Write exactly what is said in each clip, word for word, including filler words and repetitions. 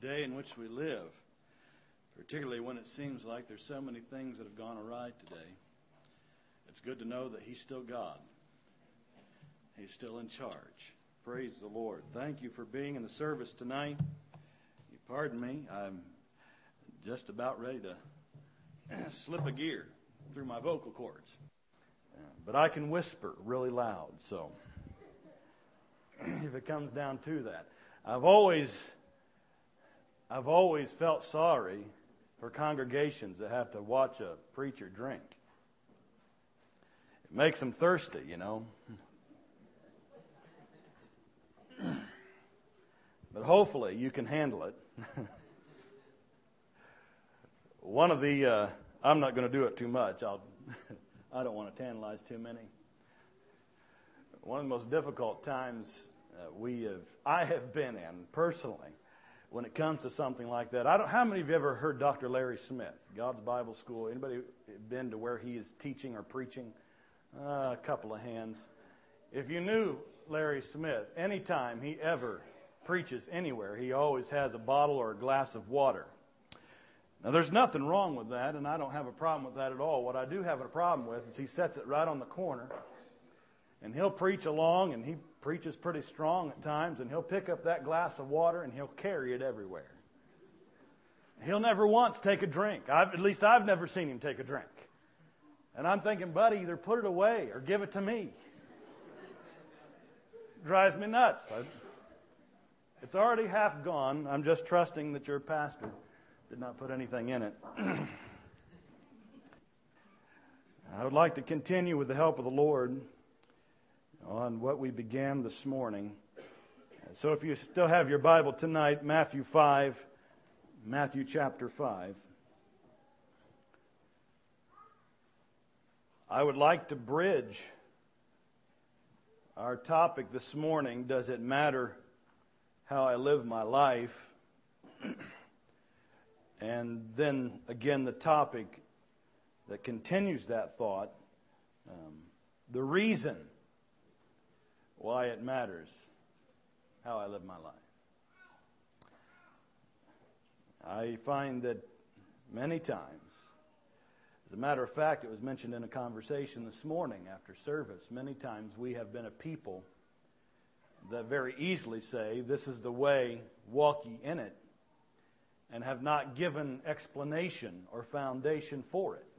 day in which we live, particularly when it seems like there's so many things that have gone awry today. It's good to know that He's still God. He's still in charge. Praise the Lord. Thank you for being in the service tonight. You pardon me, I'm just about ready to slip a gear through my vocal cords. But I can whisper really loud, so if it comes down to that. I've always, I've always felt sorry for congregations that have to watch a preacher drink. It makes them thirsty, you know. But hopefully you can handle it. One of the, uh, I'm not going to do it too much. I'll, I don't want to tantalize too many. One of the most difficult times uh, we have, I have been in personally, when it comes to something like that. I don't. How many of you ever heard Doctor Larry Smith, God's Bible School? Anybody been to where he is teaching or preaching? Uh, a couple of hands. If you knew Larry Smith, anytime he ever preaches anywhere, he always has a bottle or a glass of water. Now, there's nothing wrong with that, and I don't have a problem with that at all. What I do have a problem with is he sets it right on the corner, and he'll preach along, and he preaches pretty strong at times, and he'll pick up that glass of water, and he'll carry it everywhere. He'll never once take a drink. I've, at least I've never seen him take a drink. And I'm thinking, buddy, either put it away or give it to me. Drives me nuts. I, it's already half gone. I'm just trusting that your pastor did not put anything in it. I would like to continue with the help of the Lord on what we began this morning. So if you still have your Bible tonight, Matthew five, Matthew chapter five. I would like to bridge our topic this morning, does it matter how I live my life? And then again the topic that continues that thought, um, the reason why it matters how I live my life. I find that many times, as a matter of fact, it was mentioned in a conversation this morning after service, many times we have been a people that very easily say, this is the way, walk ye in it, and have not given explanation or foundation for it.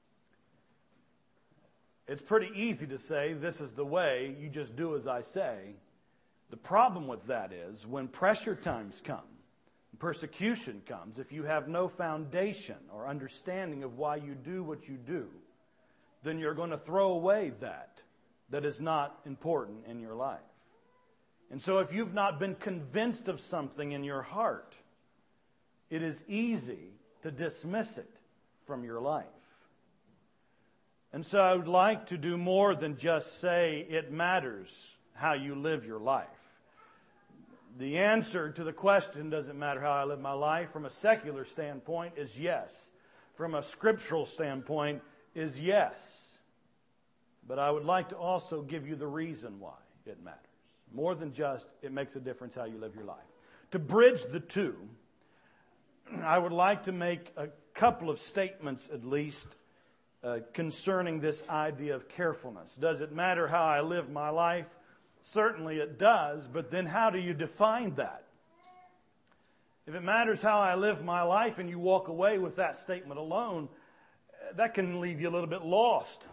It's pretty easy to say, this is the way, you just do as I say. The problem with that is, when pressure times come, persecution comes, if you have no foundation or understanding of why you do what you do, then you're going to throw away that that is not important in your life. And so if you've not been convinced of something in your heart, it is easy to dismiss it from your life. And so I would like to do more than just say it matters how you live your life. The answer to the question, does it matter how I live my life, from a secular standpoint is yes. From a scriptural standpoint is yes. But I would like to also give you the reason why it matters. More than just it makes a difference how you live your life. To bridge the two, I would like to make a couple of statements at least uh, concerning this idea of carefulness. Does it matter how I live my life? Certainly it does, but then how do you define that? If it matters how I live my life and you walk away with that statement alone, that can leave you a little bit lost.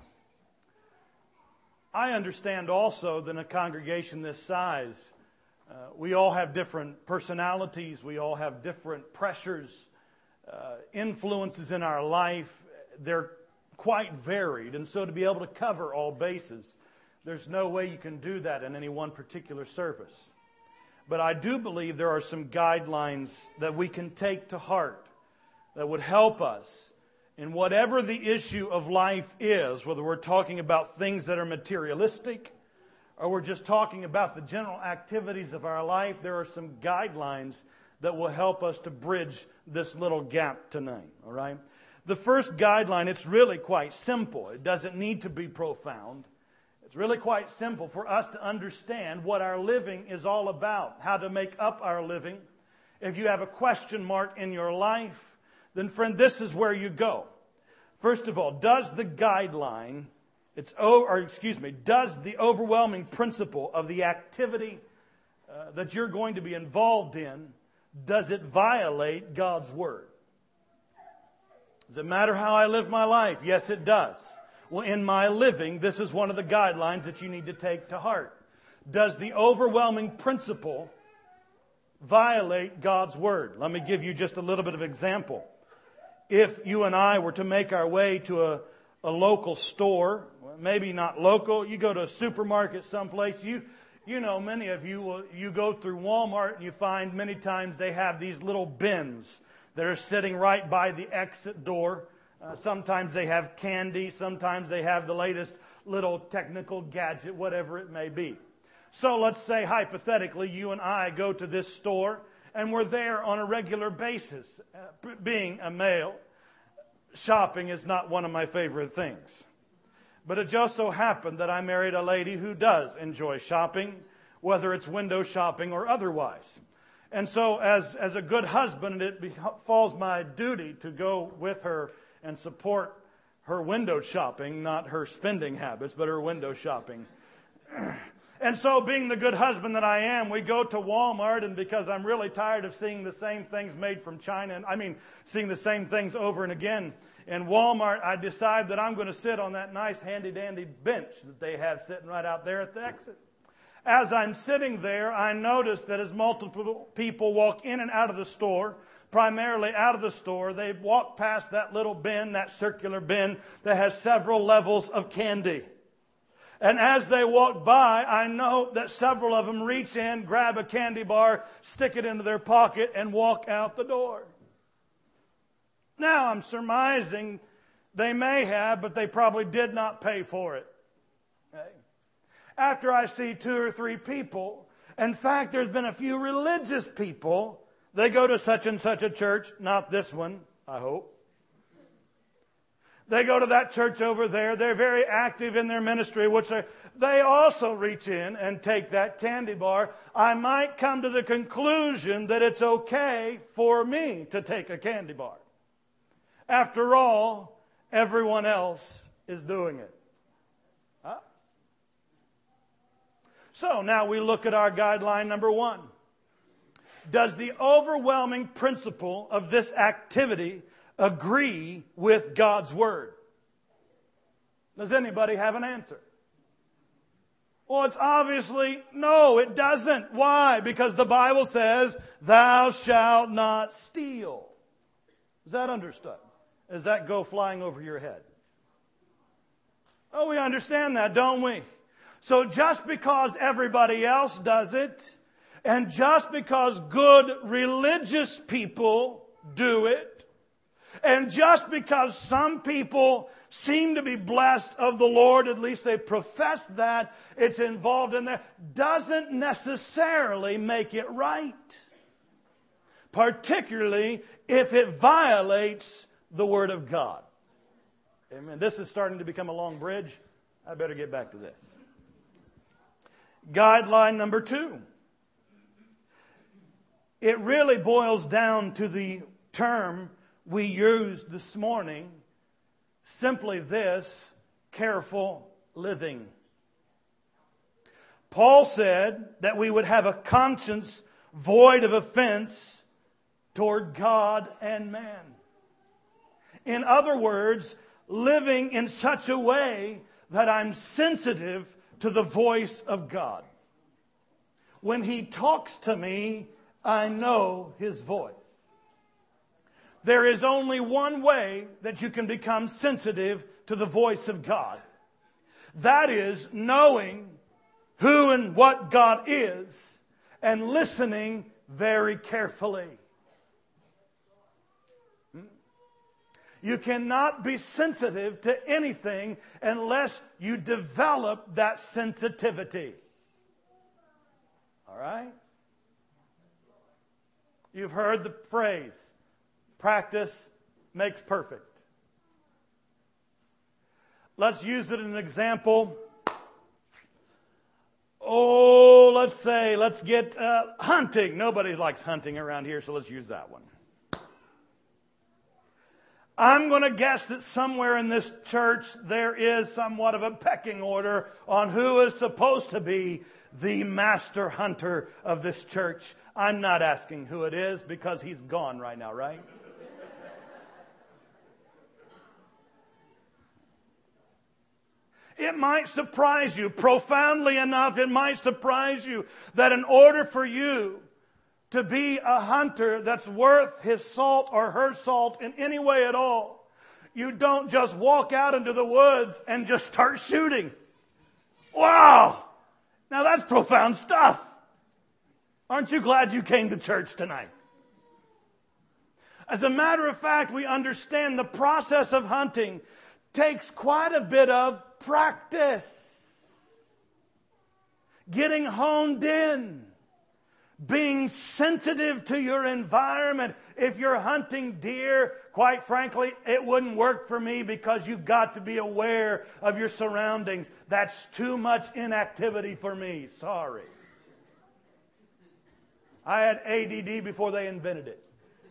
I understand also that in a congregation this size, uh, we all have different personalities, we all have different pressures, uh, influences in our life. They're quite varied, and so to be able to cover all bases, there's no way you can do that in any one particular service. But I do believe there are some guidelines that we can take to heart that would help us in whatever the issue of life is, whether we're talking about things that are materialistic or we're just talking about the general activities of our life. There are some guidelines that will help us to bridge this little gap tonight, all right? The first guideline, it's really quite simple. It doesn't need to be profound. It's really quite simple for us to understand what our living is all about, how to make up our living, if you have a question mark in your life, then friend, this is where you go. First of all, does the guideline, it's or excuse me, does the overwhelming principle of the activity uh, that you're going to be involved in, does it violate God's Word? Does it matter how I live my life? Yes, it does. Well, in my living, this is one of the guidelines that you need to take to heart. Does the overwhelming principle violate God's Word? Let me give you just a little bit of example. If you and I were to make our way to a, a local store, maybe not local, you go to a supermarket someplace, you you know, many of you, will, you go through Walmart and you find many times they have these little bins that are sitting right by the exit door. Uh, sometimes they have candy, sometimes they have the latest little technical gadget, whatever it may be. So let's say hypothetically you and I go to this store and we're there on a regular basis. Uh, being a male, shopping is not one of my favorite things. But it just so happened that I married a lady who does enjoy shopping, whether it's window shopping or otherwise. And so as, as a good husband, it falls my duty to go with her and support her window shopping, not her spending habits, but her window shopping. And so being the good husband that I am, we go to Walmart, and because I'm really tired of seeing the same things made from China, and I mean seeing the same things over and again in Walmart, I decide that I'm going to sit on that nice handy-dandy bench that they have sitting right out there at the exit. As I'm sitting there, I notice that as multiple people walk in and out of the store, primarily out of the store, they walk past that little bin, that circular bin that has several levels of candy. And as they walk by, I know that several of them reach in, grab a candy bar, stick it into their pocket, and walk out the door. Now, I'm surmising they may have, but they probably did not pay for it. Okay? After I see two or three people, in fact, there's been a few religious people, they go to such and such a church, not this one, I hope. They go to that church over there. They're very active in their ministry, which they, they also reach in and take that candy bar. I might come to the conclusion that it's okay for me to take a candy bar. After all, everyone else is doing it. Huh? So now we look at our guideline number one. Does the overwhelming principle of this activity agree with God's Word? Does anybody have an answer? Well, it's obviously no, it doesn't. Why? Because the Bible says, thou shalt not steal. Is that understood? Does that go flying over your head? Oh, we understand that, don't we? So just because everybody else does it, and just because good religious people do it, and just because some people seem to be blessed of the Lord, at least they profess that, it's involved in there, doesn't necessarily make it right. Particularly if it violates the Word of God. Amen. This is starting to become a long bridge. I better get back to this. Guideline number two. It really boils down to the term we used this morning, simply this: careful living. Paul said that we would have a conscience void of offense toward God and man. In other words, living in such a way that I'm sensitive to the voice of God. When He talks to me, I know His voice. There is only one way that you can become sensitive to the voice of God. That is knowing who and what God is and listening very carefully. You cannot be sensitive to anything unless you develop that sensitivity. All right? You've heard the phrase, practice makes perfect. Let's use it as an example. oh, let's say, let's get uh, hunting. Nobody likes hunting around here, so let's use that one. I'm going to guess that somewhere in this church there is somewhat of a pecking order on who is supposed to be the master hunter of this church. I'm not asking who it is because he's gone right now, right? It might surprise you, profoundly enough, it might surprise you that in order for you to be a hunter that's worth his salt or her salt in any way at all, you don't just walk out into the woods and just start shooting. Wow! Now that's profound stuff. Aren't you glad you came to church tonight? As a matter of fact, we understand the process of hunting takes quite a bit of practice. Getting honed in. Being sensitive to your environment. If you're hunting deer, quite frankly, it wouldn't work for me because you've got to be aware of your surroundings. That's too much inactivity for me. Sorry. I had A D D before they invented it.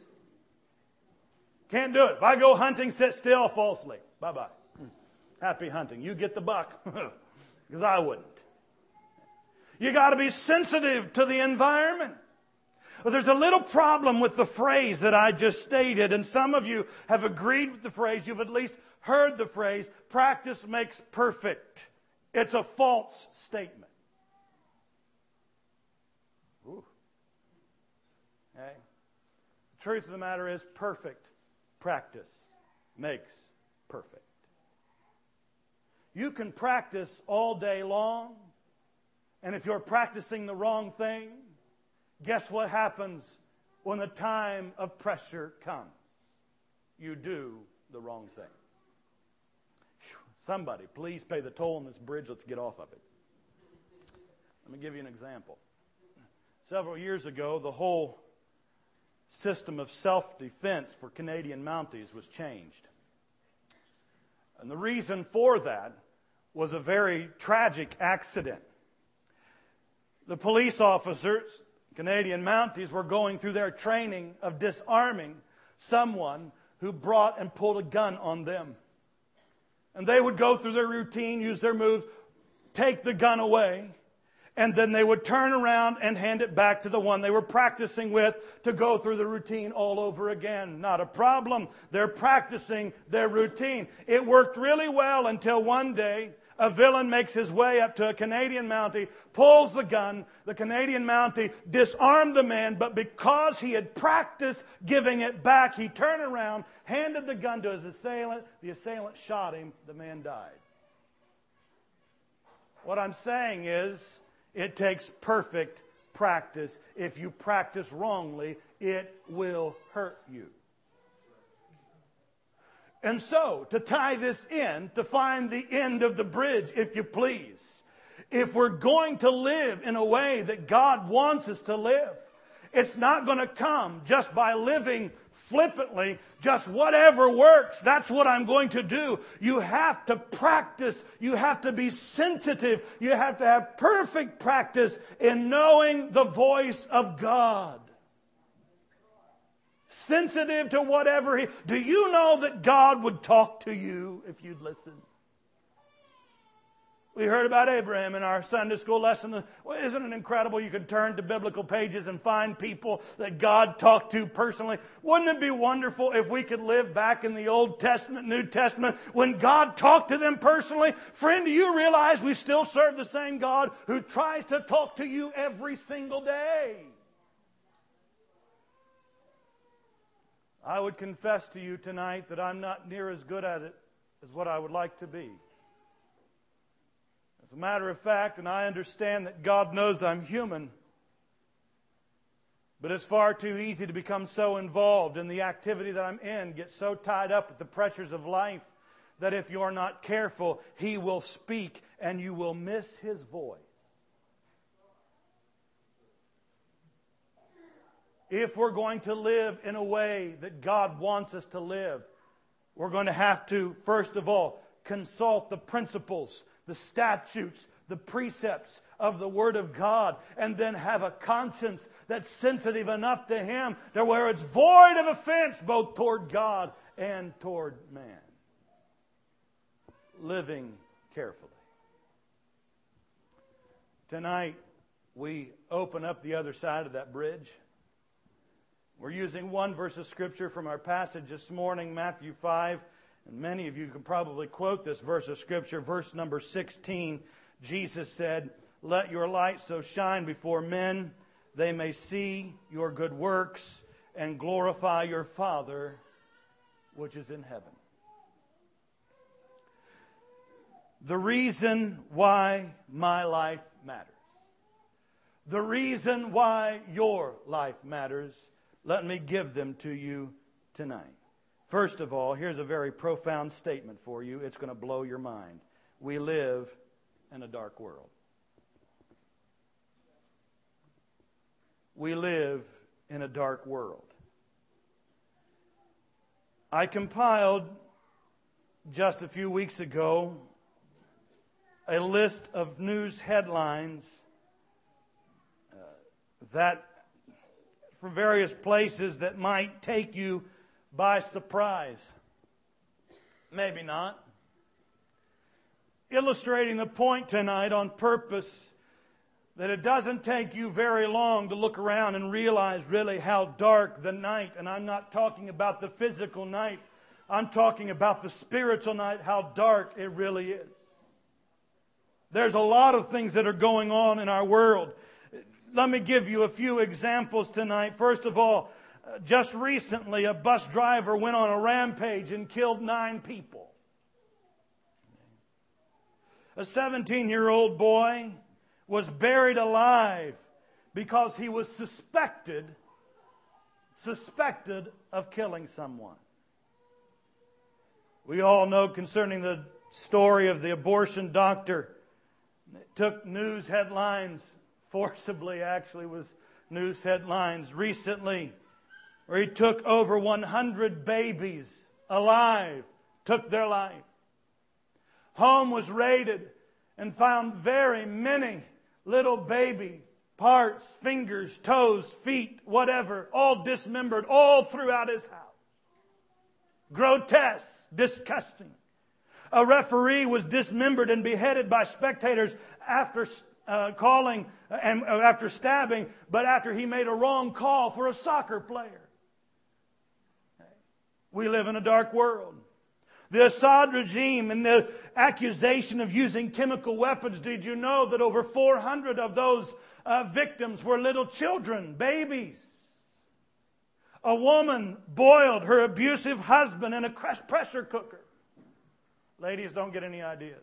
Can't do it. If I go hunting, sit still, fall asleep. Bye-bye. Happy hunting. You get the buck. Because I wouldn't. You got to be sensitive to the environment. Well, there's a little problem with the phrase that I just stated, and some of you have agreed with the phrase. You've at least heard the phrase, practice makes perfect. It's a false statement. Ooh. Okay. The truth of the matter is, perfect practice makes perfect. You can practice all day long, and if you're practicing the wrong thing, guess what happens when the time of pressure comes? You do the wrong thing. Whew. Somebody, please pay the toll on this bridge. Let's get off of it. Let me give you an example. Several years ago, the whole system of self-defense for Canadian Mounties was changed. And the reason for that was a very tragic accident. The police officers, Canadian Mounties, were going through their training of disarming someone who brought and pulled a gun on them. And they would go through their routine, use their moves, take the gun away, and then they would turn around and hand it back to the one they were practicing with to go through the routine all over again. Not a problem. They're practicing their routine. It worked really well until one day a villain makes his way up to a Canadian Mountie, pulls the gun. The Canadian Mountie disarmed the man, but because he had practiced giving it back, he turned around, handed the gun to his assailant. The assailant shot him. The man died. What I'm saying is, it takes perfect practice. If you practice wrongly, it will hurt you. And so, to tie this in, to find the end of the bridge, if you please, if we're going to live in a way that God wants us to live, it's not going to come just by living flippantly, just whatever works, that's what I'm going to do. You have to practice. You have to be sensitive. You have to have perfect practice in knowing the voice of God. Sensitive to whatever He... Do you know that God would talk to you if you'd listen? We heard about Abraham in our Sunday school lesson. Well, isn't it incredible you could turn to biblical pages and find people that God talked to personally? Wouldn't it be wonderful if we could live back in the Old Testament, New Testament, when God talked to them personally? Friend, do you realize we still serve the same God who tries to talk to you every single day? I would confess to you tonight that I'm not near as good at it as what I would like to be. As a matter of fact, and I understand that God knows I'm human, but it's far too easy to become so involved in the activity that I'm in, get so tied up with the pressures of life, that if you're not careful, He will speak and you will miss His voice. If we're going to live in a way that God wants us to live, we're going to have to, first of all, consult the principles the statutes, the precepts of the Word of God, and then have a conscience that's sensitive enough to Him to where it's void of offense both toward God and toward man. Living carefully. Tonight, we open up the other side of that bridge. We're using one verse of Scripture from our passage this morning, Matthew five. And many of you can probably quote this verse of Scripture. Verse number sixteen, Jesus said, "Let your light so shine before men, they may see your good works and glorify your Father which is in heaven." The reason why my life matters. The reason why your life matters. Let me give them to you tonight. First of all, here's a very profound statement for you. It's going to blow your mind. We live in a dark world. We live in a dark world. I compiled just a few weeks ago a list of news headlines uh, that from various places that might take you by surprise. Maybe not. Illustrating the point tonight on purpose that it doesn't take you very long to look around and realize really how dark the night, and I'm not talking about the physical night, I'm talking about the spiritual night, how dark it really is. There's a lot of things that are going on in our world. Let me give you a few examples tonight. First of all, just recently a bus driver went on a rampage and killed nine people. A seventeen-year-old boy was buried alive because he was suspected, suspected of killing someone. We all know concerning the story of the abortion doctor. It took news headlines, forcibly actually was news headlines recently, where he took over one hundred babies alive, took their life. Home was raided and found very many little baby parts, fingers, toes, feet, whatever, all dismembered all throughout his house. Grotesque, disgusting. A referee was dismembered and beheaded by spectators after uh, calling and uh, after stabbing, but after he made a wrong call for a soccer player. We live in a dark world. The Assad regime and the accusation of using chemical weapons. Did you know that over four hundred of those uh, victims were little children, babies? A woman boiled her abusive husband in a pressure cooker. Ladies, don't get any ideas.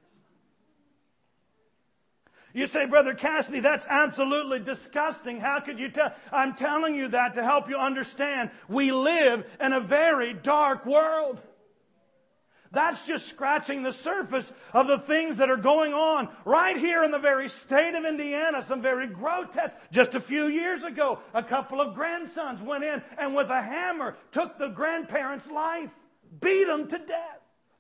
You say, Brother Cassidy, that's absolutely disgusting. How could you tell? I'm telling you that to help you understand we live in a very dark world. That's just scratching the surface of the things that are going on right here in the very state of Indiana. Some very grotesque. Just a few years ago, a couple of grandsons went in and with a hammer took the grandparents' life, beat them to death.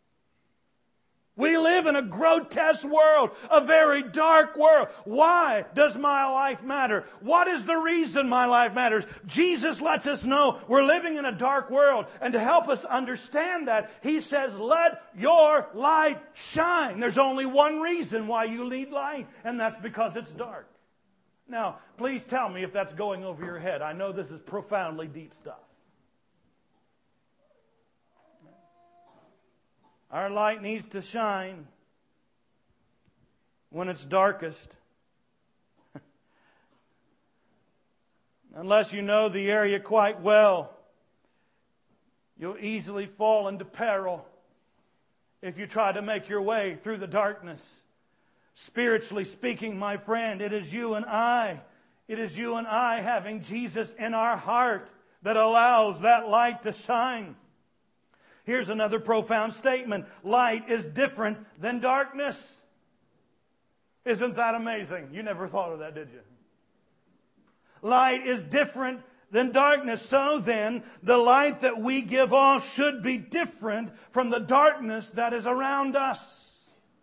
We live in a grotesque world, a very dark world. Why does my life matter? What is the reason my life matters? Jesus lets us know we're living in a dark world. And to help us understand that, He says, let your light shine. There's only one reason why you need light, and that's because it's dark. Now, please tell me if that's going over your head. I know this is profoundly deep stuff. Our light needs to shine when it's darkest. Unless you know the area quite well, you'll easily fall into peril if you try to make your way through the darkness. Spiritually speaking, my friend, it is you and I. It is you and I having Jesus in our heart that allows that light to shine. Here's another profound statement. Light is different than darkness. Isn't that amazing? You never thought of that, did you? Light is different than darkness. So then, the light that we give off should be different from the darkness that is around us.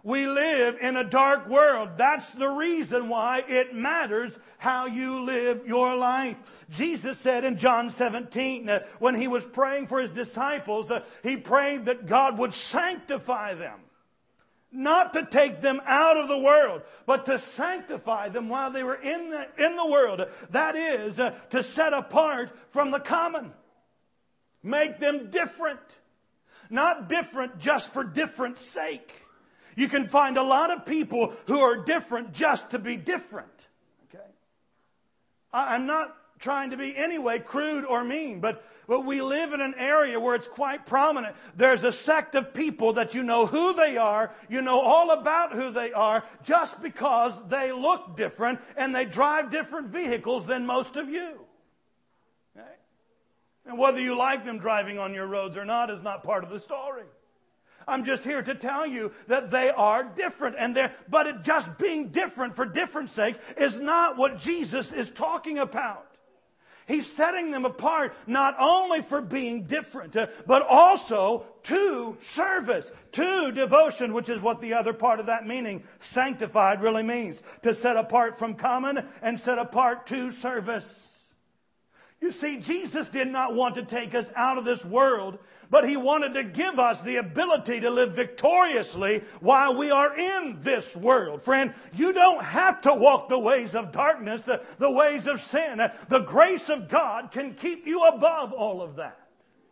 We live in a dark world. That's the reason why it matters how you live your life. Jesus said in John seventeen, uh, when he was praying for his disciples, uh, he prayed that God would sanctify them. Not to take them out of the world, but to sanctify them while they were in the, in the world. That is, uh, to set apart from the common. Make them different. Not different just for different sake. You can find a lot of people who are different just to be different. Okay? I'm not trying to be anyway crude or mean, but, but we live in an area where it's quite prominent. There's a sect of people that you know who they are, you know all about who they are, just because they look different and they drive different vehicles than most of you. Okay? And whether you like them driving on your roads or not is not part of the story. I'm just here to tell you that they are different. And they're, but it just being different for different sake is not what Jesus is talking about. He's setting them apart not only for being different, uh, but also to service, to devotion, which is what the other part of that meaning, sanctified, really means. To set apart from common and set apart to service. You see, Jesus did not want to take us out of this world, but He wanted to give us the ability to live victoriously while we are in this world. Friend, you don't have to walk the ways of darkness, uh, the ways of sin. Uh, the grace of God can keep you above all of that.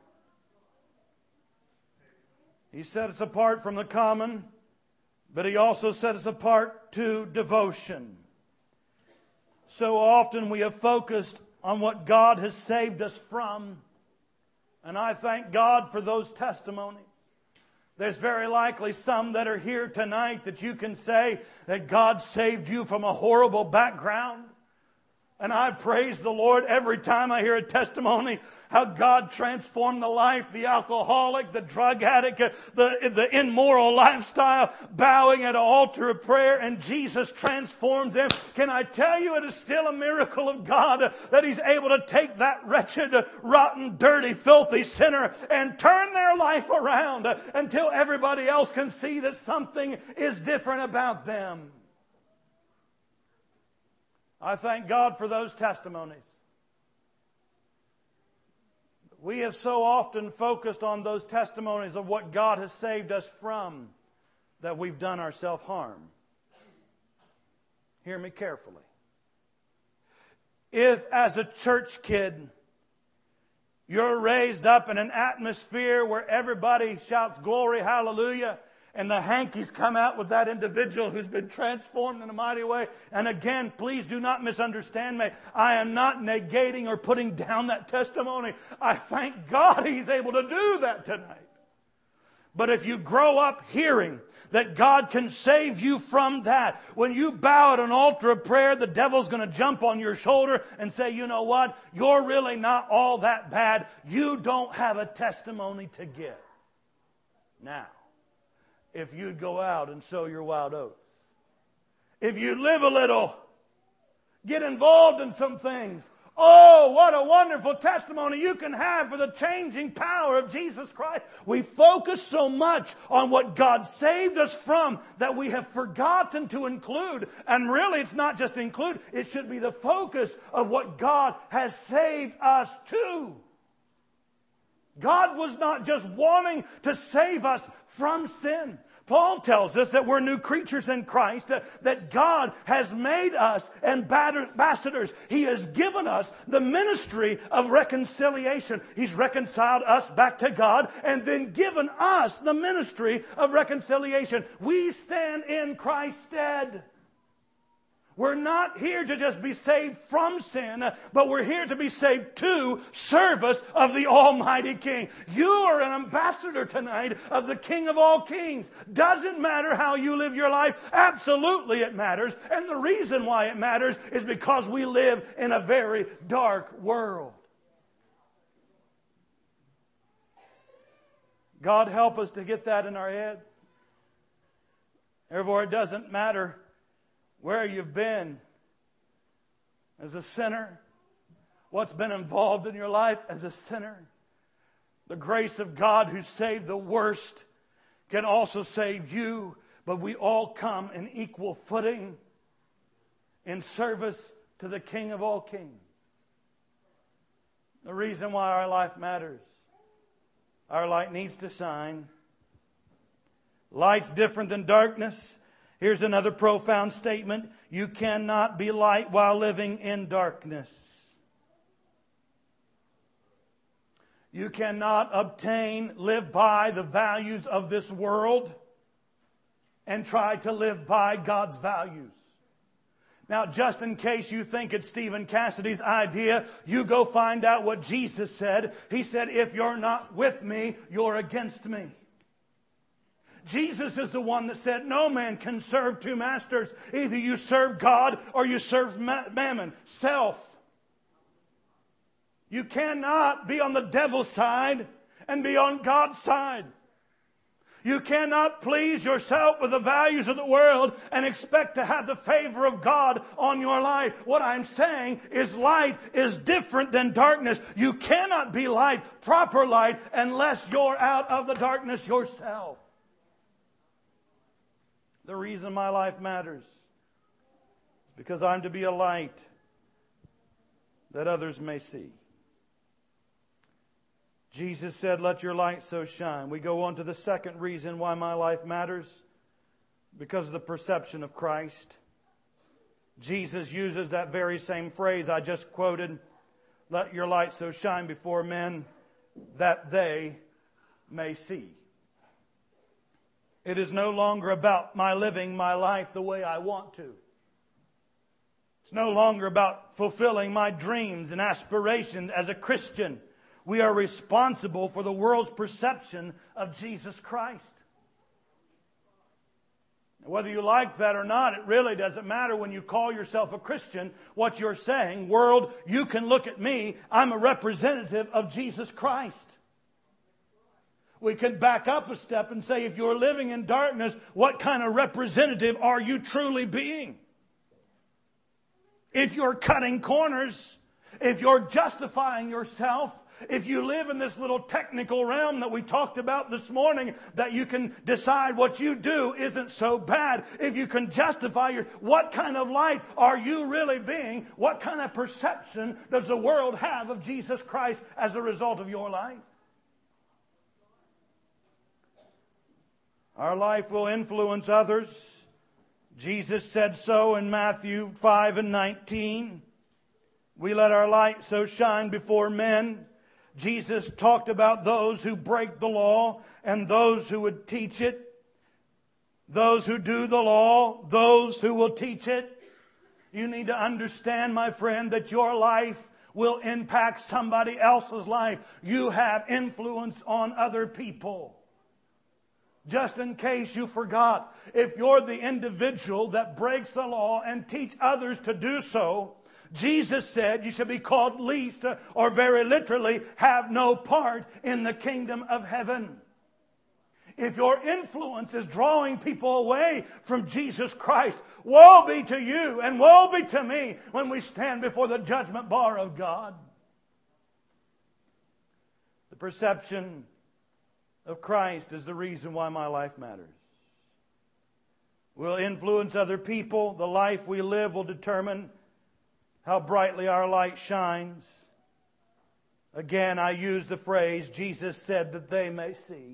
He set us apart from the common, but He also set us apart to devotion. So often we have focused on what God has saved us from. And I thank God for those testimonies. There's very likely some that are here tonight that you can say that God saved you from a horrible background. And I praise the Lord every time I hear a testimony how God transformed the life, the alcoholic, the drug addict, the, the immoral lifestyle, bowing at an altar of prayer, and Jesus transforms them. Can I tell you, it is still a miracle of God that He's able to take that wretched, rotten, dirty, filthy sinner and turn their life around until everybody else can see that something is different about them. I thank God for those testimonies. We have so often focused on those testimonies of what God has saved us from that we've done ourselves harm. Hear me carefully. If as a church kid you're raised up in an atmosphere where everybody shouts glory, hallelujah, and the hankies come out with that individual who's been transformed in a mighty way. And again, please do not misunderstand me. I am not negating or putting down that testimony. I thank God He's able to do that tonight. But if you grow up hearing that God can save you from that, when you bow at an altar of prayer, the devil's going to jump on your shoulder and say, you know what? You're really not all that bad. You don't have a testimony to give. Now, if you'd go out and sow your wild oats, if you'd live a little, get involved in some things, oh, what a wonderful testimony you can have for the changing power of Jesus Christ. We focus so much on what God saved us from that we have forgotten to include. And really, it's not just include, it should be the focus of what God has saved us to. God was not just wanting to save us from sin. Paul tells us that we're new creatures in Christ, uh, that God has made us ambassadors. He has given us the ministry of reconciliation. He's reconciled us back to God and then given us the ministry of reconciliation. We stand in Christ's stead. We're not here to just be saved from sin, but we're here to be saved to service of the Almighty King. You are an ambassador tonight of the King of all kings. Doesn't matter how you live your life. Absolutely it matters. And the reason why it matters is because we live in a very dark world. God help us to get that in our head. Therefore, it doesn't matter where you've been as a sinner, what's been involved in your life as a sinner. The grace of God who saved the worst can also save you But we all come in equal footing in service to the King of all kings. The reason why our life matters. Our light needs to shine. Light's different than darkness. Here's another profound statement. You cannot be light while living in darkness. You cannot obtain, live by the values of this world and try to live by God's values. Now, just in case you think it's Stephen Cassidy's idea, you go find out what Jesus said. He said, if you're not with me, you're against me. Jesus is the one that said, no man can serve two masters. Either you serve God or you serve mammon, self. You cannot be on the devil's side and be on God's side. You cannot please yourself with the values of the world and expect to have the favor of God on your life. What I'm saying is light is different than darkness. You cannot be light, proper light, unless you're out of the darkness yourself. The reason my life matters is because I'm to be a light that others may see. Jesus said, let your light so shine. We go on to the second reason why my life matters. Because of the perception of Christ. Jesus uses that very same phrase I just quoted. Let your light so shine before men that they may see. It is no longer about my living my life the way I want to. It's no longer about fulfilling my dreams and aspirations as a Christian. We are responsible for the world's perception of Jesus Christ. Whether you like that or not, it really doesn't matter when you call yourself a Christian what you're saying. World, you can look at me. I'm a representative of Jesus Christ. We can back up a step and say, if you're living in darkness, what kind of representative are you truly being? If you're cutting corners, if you're justifying yourself, if you live in this little technical realm that we talked about this morning, that you can decide what you do isn't so bad. If you can justify your, what kind of light are you really being? What kind of perception does the world have of Jesus Christ as a result of your life? Our life will influence others. Jesus said so in Matthew five and nineteen. We let our light so shine before men. Jesus talked about those who break the law and those who would teach it. Those who do the law, those who will teach it. You need to understand, my friend, that your life will impact somebody else's life. You have influence on other people. Just in case you forgot, if you're the individual that breaks the law and teach others to do so, Jesus said you should be called least, or very literally, have no part in the kingdom of heaven. If your influence is drawing people away from Jesus Christ, woe be to you and woe be to me when we stand before the judgment bar of God. The perception of Christ is the reason why my life matters. We'll influence other people. The life we live will determine how brightly our light shines. Again, I use the phrase, Jesus said that they may see.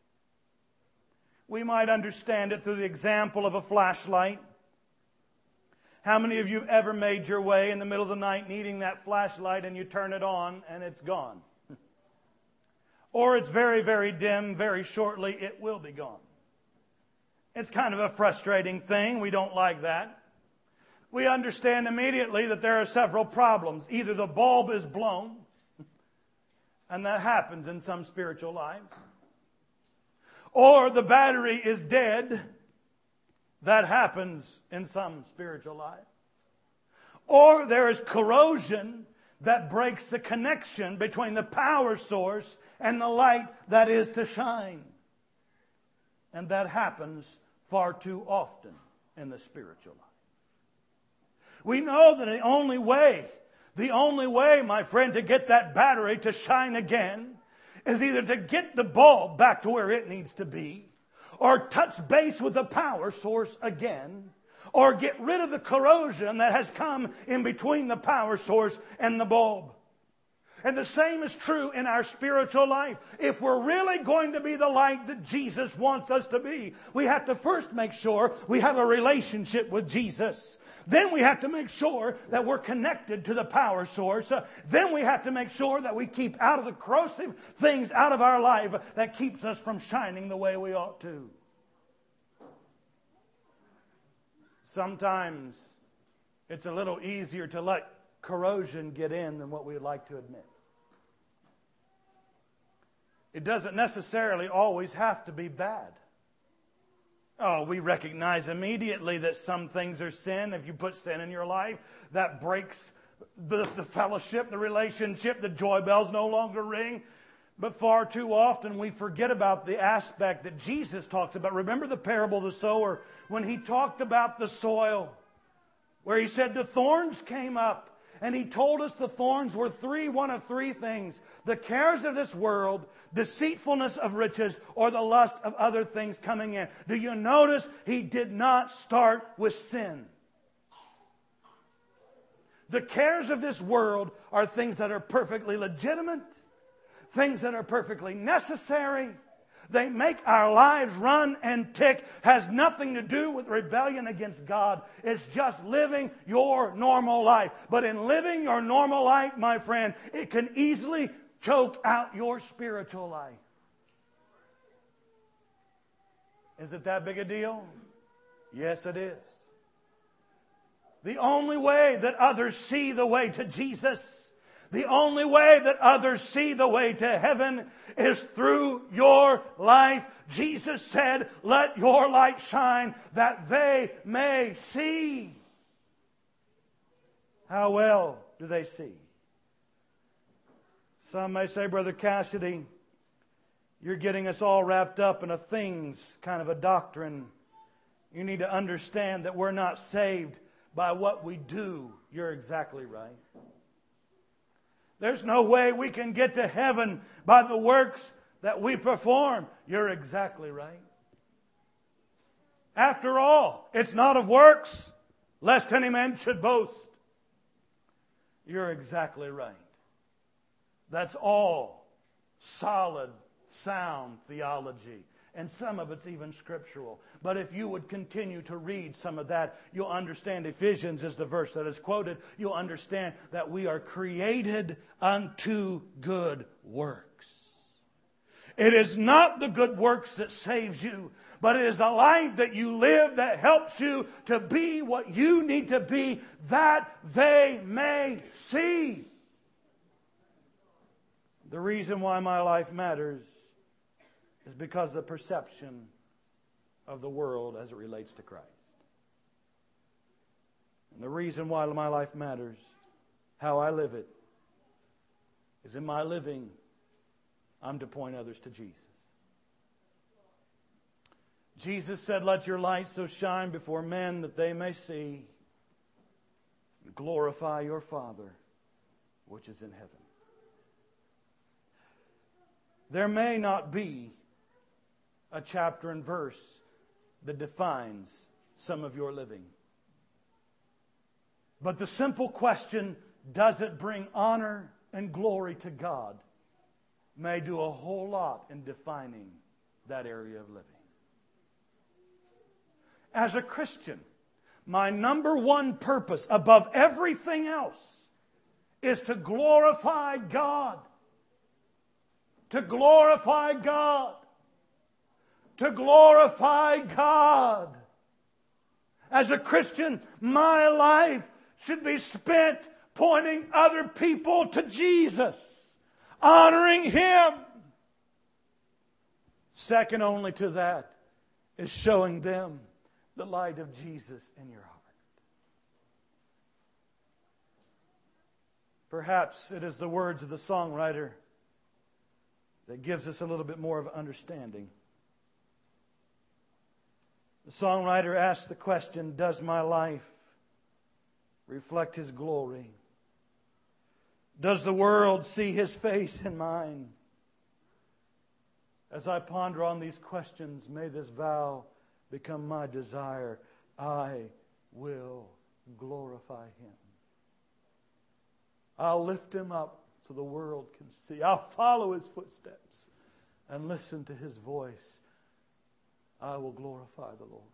We might understand it through the example of a flashlight. How many of you ever made your way in the middle of the night needing that flashlight and you turn it on and it's gone? Or it's very, very dim, very shortly it will be gone. It's kind of a frustrating thing. We don't like that. We understand immediately that there are several problems. Either the bulb is blown, and that happens in some spiritual lives. Or the battery is dead. That happens in some spiritual life. Or there is corrosion that breaks the connection between the power source and the light that is to shine. And that happens far too often in the spiritual life. We know that the only way, the only way, my friend, to get that battery to shine again is either to get the bulb back to where it needs to be, or touch base with the power source again, or get rid of the corrosion that has come in between the power source and the bulb. And the same is true in our spiritual life. If we're really going to be the light that Jesus wants us to be, we have to first make sure we have a relationship with Jesus. Then we have to make sure that we're connected to the power source. Uh, then we have to make sure that we keep out of the corrosive things out of our life that keeps us from shining the way we ought to. Sometimes it's a little easier to let corrosion get in than what we'd like to admit. It doesn't necessarily always have to be bad. Oh, we recognize immediately that some things are sin. If you put sin in your life, that breaks the, the fellowship, the relationship. The joy bells no longer ring. But far too often we forget about the aspect that Jesus talks about. Remember the parable of the sower when he talked about the soil, where he said the thorns came up. And he told us the thorns were three, one of three things. The cares of this world, deceitfulness of riches, or the lust of other things coming in. Do you notice he did not start with sin? The cares of this world are things that are perfectly legitimate, things that are perfectly necessary. They make our lives run and tick. Has nothing to do with rebellion against God. It's just living your normal life. But in living your normal life, my friend, it can easily choke out your spiritual life. Is it that big a deal? Yes, it is. The only way that others see the way to Jesus, the only way that others see the way to heaven is through your life. Jesus said, let your light shine that they may see. How well do they see? Some may say, Brother Cassidy, you're getting us all wrapped up in a things kind of a doctrine. You need to understand that we're not saved by what we do. You're exactly right. There's no way we can get to heaven by the works that we perform. You're exactly right. After all, it's not of works, lest any man should boast. You're exactly right. That's all solid, sound theology. And some of it's even scriptural. But if you would continue to read some of that, you'll understand. Ephesians is the verse that is quoted. You'll understand that we are created unto good works. It is not the good works that saves you, but it is a life that you live that helps you to be what you need to be, that they may see. The reason why my life matters is because of the perception of the world as it relates to Christ. And the reason why my life matters, how I live it, is in my living, I'm to point others to Jesus. Jesus said, let your light so shine before men that they may see and glorify your Father which is in heaven. There may not be a chapter and verse that defines some of your living. But the simple question, does it bring honor and glory to God, may do a whole lot in defining that area of living. As a Christian, my number one purpose above everything else is to glorify God. To glorify God. To glorify God. As a Christian, my life should be spent pointing other people to Jesus, honoring Him. Second only to that is showing them the light of Jesus in your heart. Perhaps it is the words of the songwriter that gives us a little bit more of understanding. The songwriter asks the question, does my life reflect His glory? Does the world see His face in mine? As I ponder on these questions, may this vow become my desire. I will glorify Him. I'll lift Him up so the world can see. I'll follow His footsteps and listen to His voice. I will glorify the Lord.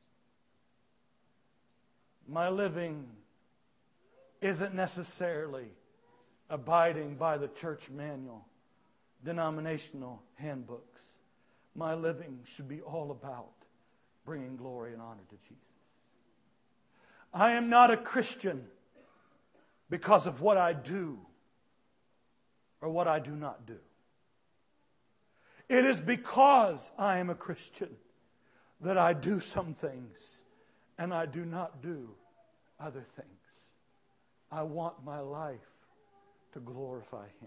My living isn't necessarily abiding by the church manual, denominational handbooks. My living should be all about bringing glory and honor to Jesus. I am not a Christian because of what I do or what I do not do. It is because I am a Christian that I do some things and I do not do other things. I want my life to glorify Him.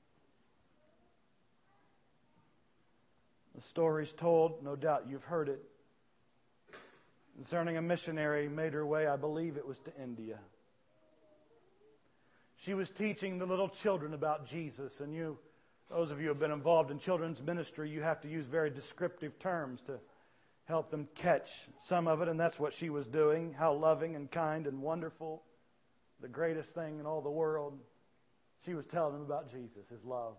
The story's told, no doubt you've heard it, concerning a missionary who made her way, I believe it was to India. She was teaching the little children about Jesus, and you, those of you who have been involved in children's ministry, you have to use very descriptive terms to help them catch some of it, and that's what she was doing. How loving and kind and wonderful, the greatest thing in all the world. She was telling them about Jesus, His love.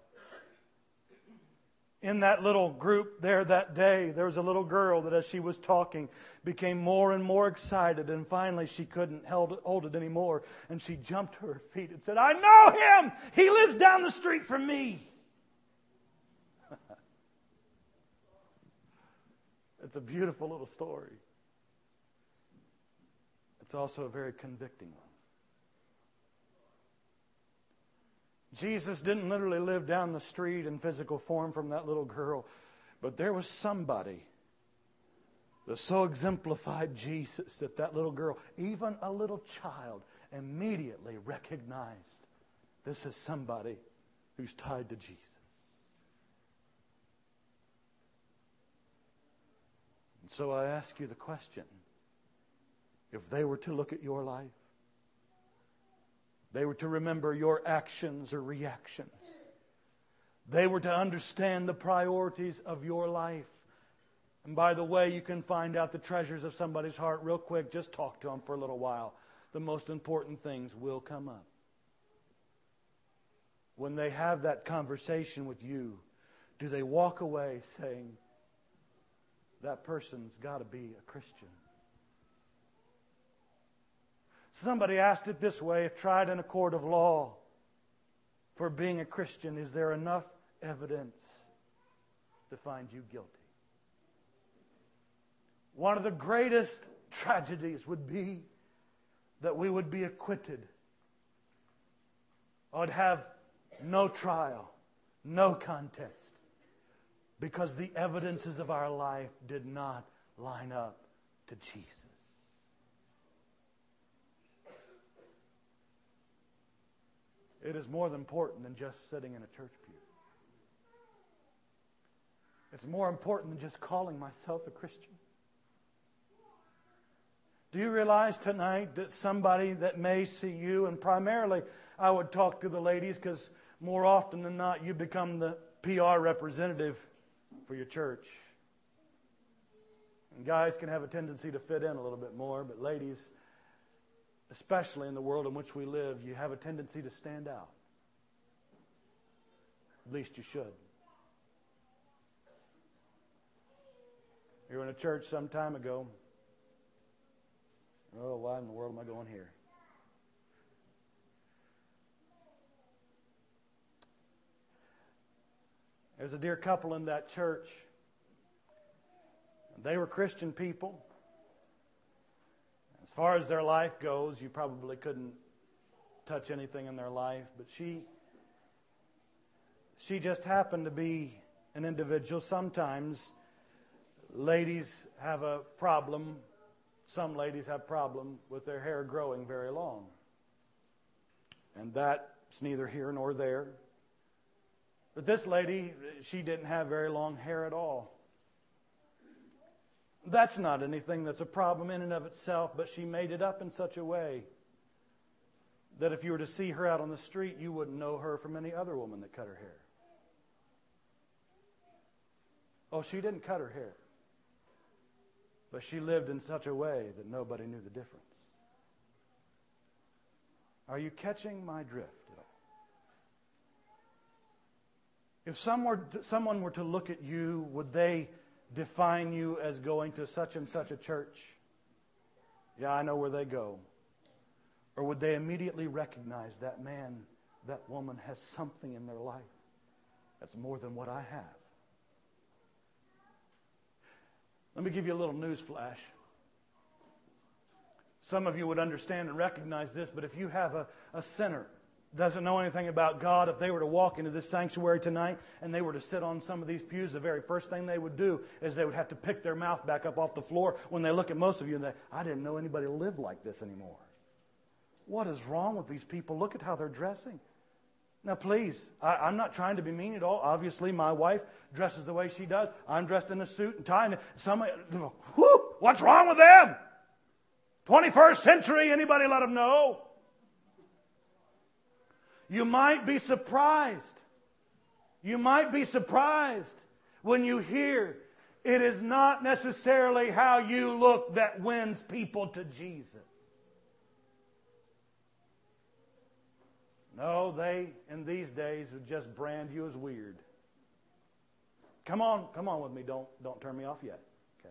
In that little group there that day, there was a little girl that as she was talking became more and more excited, and finally she couldn't hold, hold it anymore, and she jumped to her feet and said, I know Him! He lives down the street from me! It's a beautiful little story. It's also a very convicting one. Jesus didn't literally live down the street in physical form from that little girl, but there was somebody that so exemplified Jesus that that little girl, even a little child, immediately recognized this is somebody who's tied to Jesus. And so I ask you the question, if they were to look at your life, they were to remember your actions or reactions, they were to understand the priorities of your life. And by the way, you can find out the treasures of somebody's heart real quick. Just talk to them for a little while. The most important things will come up. When they have that conversation with you, do they walk away saying, that person's got to be a Christian? Somebody asked it this way, if tried in a court of law for being a Christian, is there enough evidence to find you guilty? One of the greatest tragedies would be that we would be acquitted. I would have no trial, no contest, because the evidences of our life did not line up to Jesus. It is more important than just sitting in a church pew. It's more important than just calling myself a Christian. Do you realize tonight that somebody that may see you, and primarily I would talk to the ladies because more often than not you become the P R representative for your church. And guys can have a tendency to fit in a little bit more, but ladies, especially in the world in which we live, you have a tendency to stand out. At least you should. You were in a church some time ago. Oh, why in the world am I going here? There's a dear couple in that church. They were Christian people. As far as their life goes, you probably couldn't touch anything in their life, but she she just happened to be an individual. Sometimes ladies have a problem, some ladies have a problem with their hair growing very long. And that's neither here nor there. But this lady, she didn't have very long hair at all. That's not anything that's a problem in and of itself, but she made it up in such a way that if you were to see her out on the street, you wouldn't know her from any other woman that cut her hair. Oh, she didn't cut her hair. But she lived in such a way that nobody knew the difference. Are you catching my drift? If someone were, to, someone were to look at you, would they define you as going to such and such a church? Yeah, I know where they go. Or would they immediately recognize that man, that woman has something in their life that's more than what I have? Let me give you a little news flash. Some of you would understand and recognize this, but if you have a, a sinner doesn't know anything about God, if they were to walk into this sanctuary tonight and they were to sit on some of these pews, the very first thing they would do is they would have to pick their mouth back up off the floor when they look at most of you and they, I didn't know anybody lived like this anymore. What is wrong with these people? Look at how they're dressing. Now, please, I, I'm not trying to be mean at all. Obviously, my wife dresses the way she does. I'm dressed in a suit and tie. And somebody, whoo, what's wrong with them? twenty-first century, anybody let them know? You might be surprised. You might be surprised when you hear it is not necessarily how you look that wins people to Jesus. No, they, in these days, would just brand you as weird. Come on, come on with me. Don't, don't turn me off yet. Okay.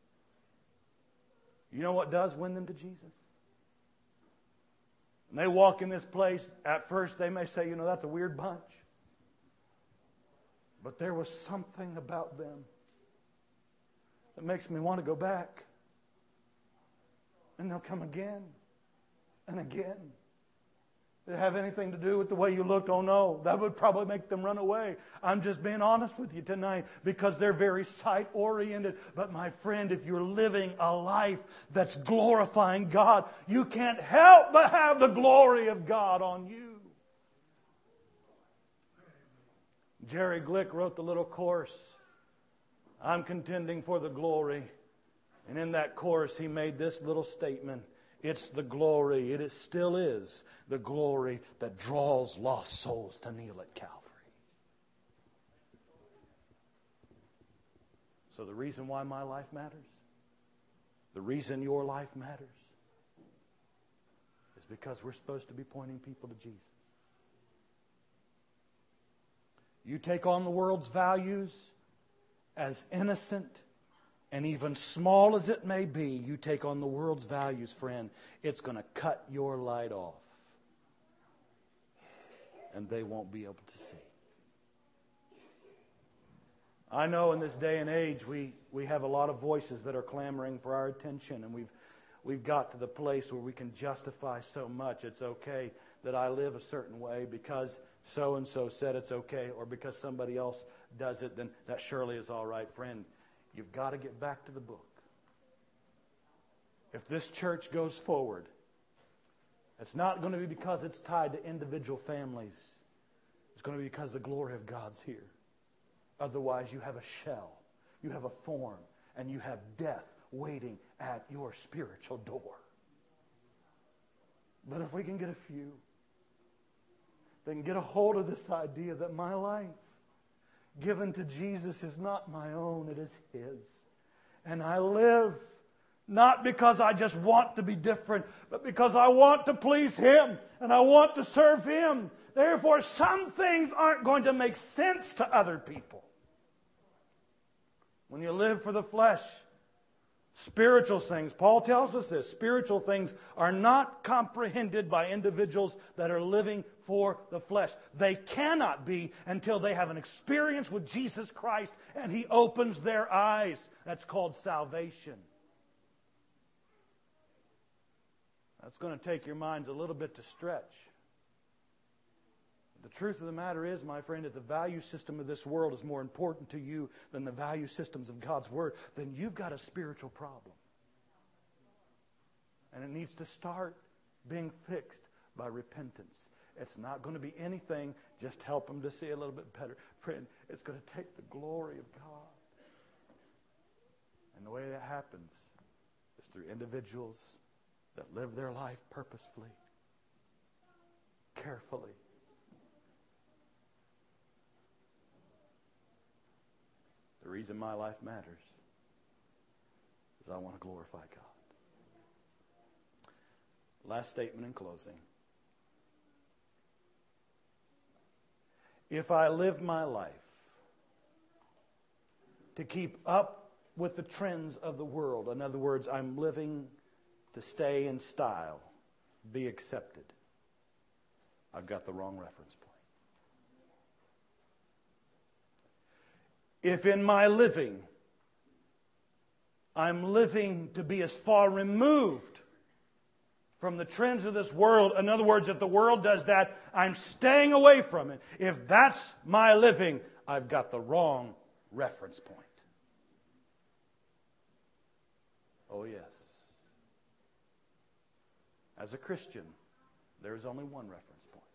You know what does win them to Jesus? When they walk in this place, at first they may say, you know, that's a weird bunch. But there was something about them that makes me want to go back. And they'll come again and again. Did it have anything to do with the way you looked? Oh no, that would probably make them run away. I'm just being honest with you tonight because they're very sight-oriented. But my friend, if you're living a life that's glorifying God, you can't help but have the glory of God on you. Jerry Glick wrote the little chorus, I'm contending for the glory. And in that chorus he made this little statement. It's the glory, it is, still is the glory that draws lost souls to kneel at Calvary. So the reason why my life matters, the reason your life matters, is because we're supposed to be pointing people to Jesus. You take on the world's values as innocent and even small as it may be, you take on the world's values, friend, it's going to cut your light off. And they won't be able to see. I know in this day and age we, we have a lot of voices that are clamoring for our attention, and we've we've got to the place where we can justify so much. It's okay that I live a certain way because so-and-so said it's okay, or because somebody else does it, then that surely is all right. Friend, you've got to get back to the book. If this church goes forward, it's not going to be because it's tied to individual families. It's going to be because the glory of God's here. Otherwise, you have a shell, you have a form, and you have death waiting at your spiritual door. But if we can get a few, they can get a hold of this idea that my life given to Jesus is not my own, it is His. And I live not because I just want to be different, but because I want to please Him and I want to serve Him. Therefore, some things aren't going to make sense to other people. When you live for the flesh, spiritual things, Paul tells us this, spiritual things are not comprehended by individuals that are living for the flesh. They cannot be until they have an experience with Jesus Christ and He opens their eyes. That's called salvation. That's going to take your minds a little bit to stretch. The truth of the matter is, my friend, if the value system of this world is more important to you than the value systems of God's Word, then you've got a spiritual problem. And it needs to start being fixed by repentance. It's not going to be anything, just help them to see a little bit better. Friend, it's going to take the glory of God. And the way that happens is through individuals that live their life purposefully, carefully. The reason my life matters is I want to glorify God. Last statement in closing. If I live my life to keep up with the trends of the world, in other words, I'm living to stay in style, be accepted, I've got the wrong reference point. If in my living, I'm living to be as far removed from the trends of this world, in other words, if the world does that, I'm staying away from it. If that's my living, I've got the wrong reference point. Oh, yes. As a Christian, there's only one reference point.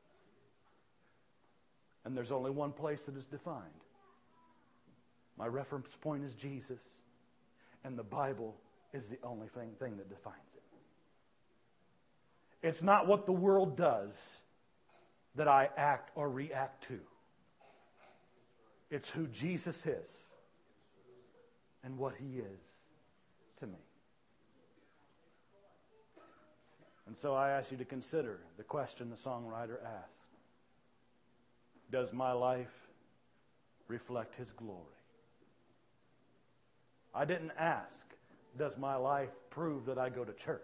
And there's only one place that is defined. My reference point is Jesus. And the Bible is the only thing, thing that defines it. It's not what the world does that I act or react to. It's who Jesus is and what He is to me. And so I ask you to consider the question the songwriter asked. Does my life reflect His glory? I didn't ask, does my life prove that I go to church?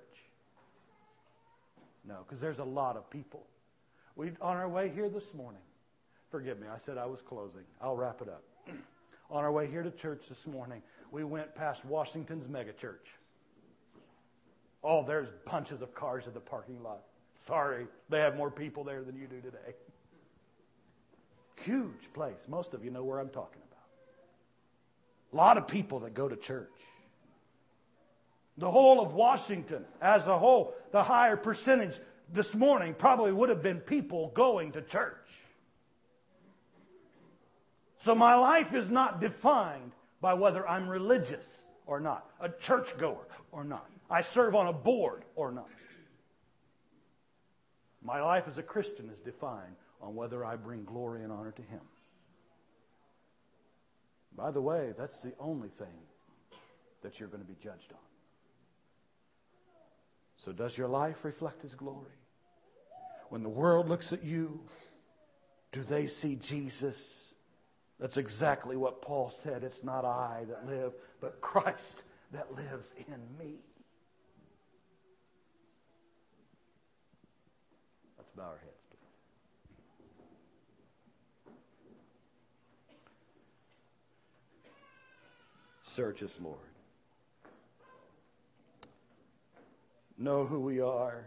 No, because there's a lot of people. We on our way here this morning, forgive me, I said I was closing. I'll wrap it up. On our way here to church this morning, we went past Washington's megachurch. Oh, there's bunches of cars in the parking lot. Sorry, they have more people there than you do today. Huge place. Most of you know where I'm talking about. A lot of people that go to church. The whole of Washington as a whole, the higher percentage this morning probably would have been people going to church. So my life is not defined by whether I'm religious or not, a churchgoer or not, I serve on a board or not. My life as a Christian is defined on whether I bring glory and honor to Him. By the way, that's the only thing that you're going to be judged on. So does your life reflect His glory? When the world looks at you, do they see Jesus? That's exactly what Paul said. It's not I that live, but Christ that lives in me. Let's bow our heads, please. Search us, Lord. Know who we are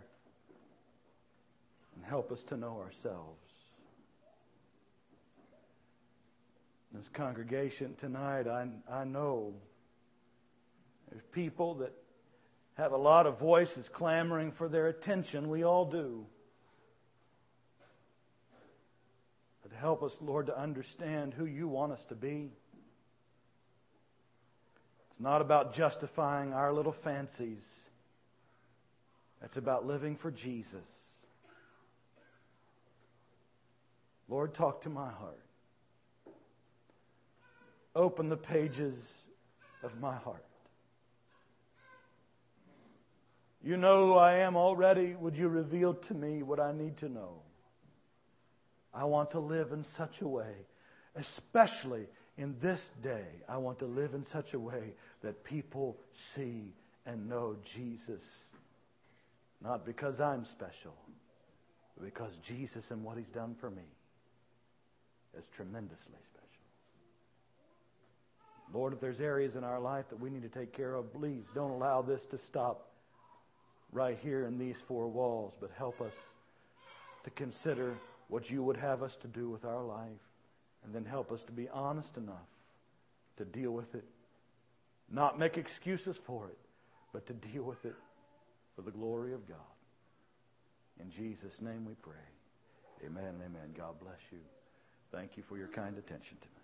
and help us to know ourselves. This congregation tonight, I, I know there's people that have a lot of voices clamoring for their attention. We all do. But help us, Lord, to understand who You want us to be. It's not about justifying our little fancies. It's about living for Jesus. Lord, talk to my heart. Open the pages of my heart. You know who I am already. Would You reveal to me what I need to know? I want to live in such a way, especially in this day, I want to live in such a way that people see and know Jesus. Not because I'm special, but because Jesus and what He's done for me is tremendously special. Lord, if there's areas in our life that we need to take care of, please don't allow this to stop right here in these four walls, but help us to consider what You would have us to do with our life, and then help us to be honest enough to deal with it. Not make excuses for it, but to deal with it for the glory of God. In Jesus' name we pray. Amen and amen. God bless you. Thank you for your kind attention tonight.